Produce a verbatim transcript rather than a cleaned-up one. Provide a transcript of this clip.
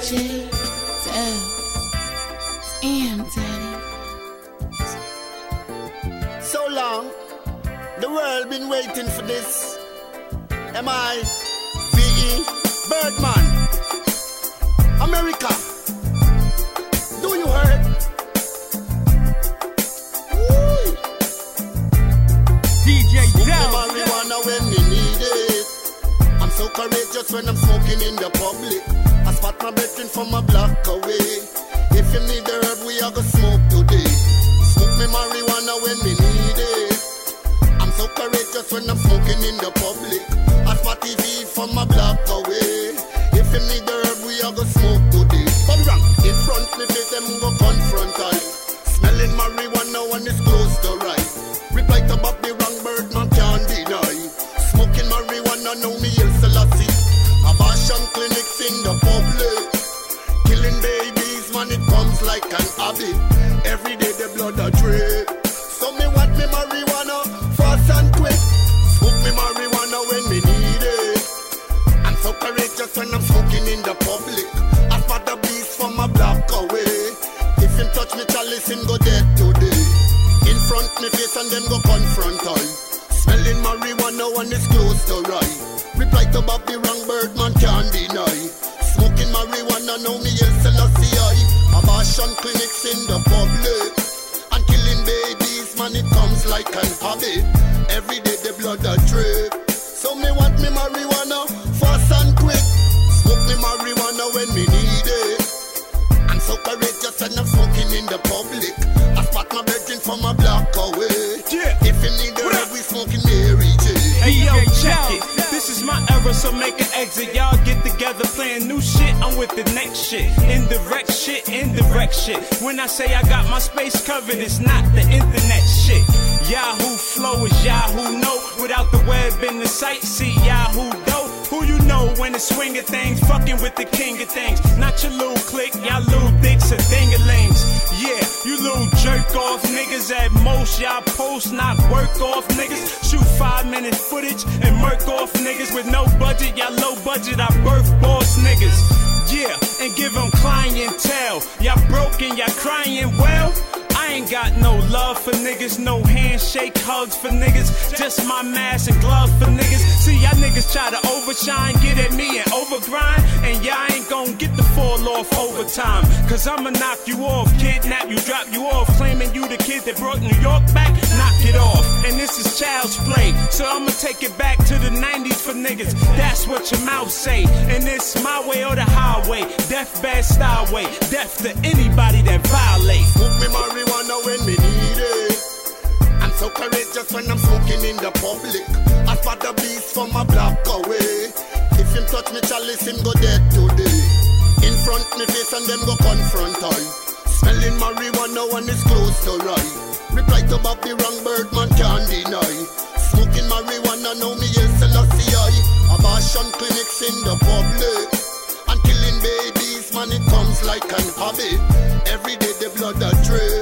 J, Dubs, and Daddy. So long, the world been waiting for this. M I V E Birdman, America. Do you heard? Woo. D J Smoke Dubs. the marijuana when me need it. I'm so courageous when I'm smoking in the public. I spot my brethren from a block away. If you need the herb, we are gonna smoke today. Smoke me marijuana when me need it. I'm so courageous when I'm smoking in the public. I spot T V from a block away. If you need the herb, we are gonna smoke today. Come wrong, in front me face them go confront I. Smelling marijuana when it's close to right. Reply to Bob the wrong bird, man can't deny. Smoking marijuana, know me El Selassie. Abortion clinics in the public. Killing babies, man, it comes like an habit. Every day the blood a drip. So me want me marijuana, fast and quick. Smoke me marijuana when me need it. I'm so courageous when I'm smoking in the public. I spot the beast from a block away. If him touch me chalice, him go dead today. In front me face and then go confront I. Smelling marijuana when it's close to right. Reply to Bob the wrong bird, man can't deny. Smoking marijuana, know me El Selassie I. Abortion clinics in the public. And killing babies, man, it comes like an habit. Every day the blood a drip. So me want me marijuana, fast and quick. Smoke me marijuana when me need it. I'm so courageous and I'm smoking in the public. I spot my brethren from a block away. Yeah. If you need the herb, we smoking Mary J. Hey yo, check it. This is my era, so make an exit. Y'all get together playing new shit. I'm with the next shit. Indirect shit, indirect shit. When I say I got my space covered, it's not the internet shit. Yahoo flow is Yahoo know. Without the web in the site, see Yahoo dope. Who you know when it's swinging things, fucking with the king of things. Not your little clique, y'all little dicks or dingalings. Yeah, you little jerk off niggas at most. Y'all post, not work off niggas. Shoot five minute footage and murk off niggas with no budget. Y'all low budget, I birth boss niggas. Yeah, and give them clientele. Y'all broken, y'all crying, well, I ain't got no love for niggas, no handshake hugs for niggas, just my mask and glove for niggas. See, y'all niggas try to overshine, get at me and overgrind, and y'all ain't gon' get the fall off overtime. Cause I'ma knock you off, kidnap you, drop you off, claiming you the kid that brought New York back, knock it off. And this is child's play, so I'ma take it back to the nineties for niggas. That's what your mouth say, and it's my way or the highway. Death bad style way, death to anybody that violates. Smoke me marijuana when me need it. I'm so courageous when I'm smoking in the public. I spot the beast from a block away. If him touch me chalice, him go dead today. In front me face and them go confront I. Smelling marijuana when it's close to right. Reply to Bob the wrong bird, man can't deny. Smoking marijuana, know me El Selassie I. Abortion clinics in the public. And killing babies, man, it comes like an habit. Every day the blood a drip.